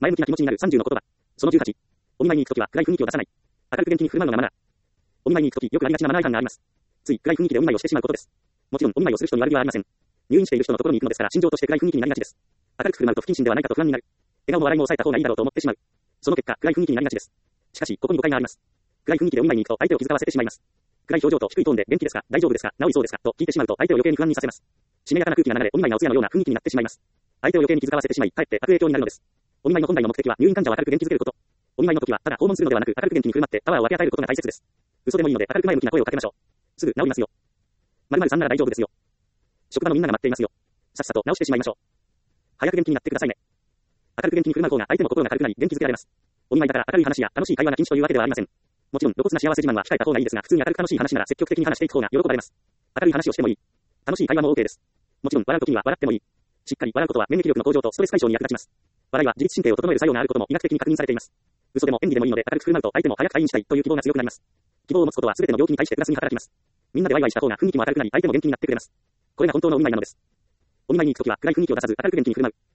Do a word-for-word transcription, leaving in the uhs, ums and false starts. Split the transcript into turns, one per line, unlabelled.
前向きな気持ちになるさんじゅうの言葉。そのじゅうはち。お見舞いに行くときは暗い雰囲気を出さない。明るく元気に振る舞うのがマナー。お見舞いに行くときよくありがちなマナー違反があります。つい暗い雰囲気でお見舞いをしてしまうことです。もちろんお見舞いをする人に悪気はありません。入院している人のところに行くのですから心情として暗い雰囲気になりがちです。明るく振る舞うと不謹慎ではないかと不安になる。笑顔も笑いも抑えた方がいいだろうと思ってしまう。その結果暗い雰囲気になりがちです。しかしここに誤解があります。暗い雰囲気でお見舞いに行くと相手を気遣わせてしまいます。暗い表情と低いトーンで元気ですか、大丈夫ですか、治りそうですかと聞いてしまうと相手を余計に不安にさせます。しめやかな空気が流れお見舞いのお通夜のような雰囲気になってしまいます。相手を余計に気遣わせてしまい、かえって悪影響になるのです。お見舞いの本来の目的は入院患者を明るく元気づけること。お見舞いの時はただ訪問するのではなく明るく元気に振る舞ってパワーを分け与えることが大切です。嘘でもいいので明るく前向きな声をかけましょう。すぐ治りますよ。〇〇さんなら大丈夫ですよ。職場のみんなが待っていますよ。さっさと治してしまいましょう。早く元気になってくださいね。明るく元気に振る舞う方が相手も心が軽くなり元気づけられます。お見舞いだから明るい話や楽しい会話が禁止というわけではありません。もちろん露骨な幸せ自慢は控えた方がいいですが、普通に明るく楽しい話なら積極的に話していく方が喜ばれます。明るい話をしてもいい。楽しい会話も OK です。もちろん笑う時には笑ってもいい。しっかり笑うことは免疫力の向上とストレス解消に役立ちます。笑いは自律神経を整える作用があることも医学的に確認されています。嘘でも演技でもいいので明るく振る舞うと相手も早く退院したいという希望が強くなります。希望を持つことは全ての病気に対してプラスに働きます。みんなでワイワイした方が雰囲気も明るくなり相手も元気になってくれます。これが本当のお見舞いなのです。お見舞いに行くときは暗い雰囲気を出さず明るく元気に振る舞う。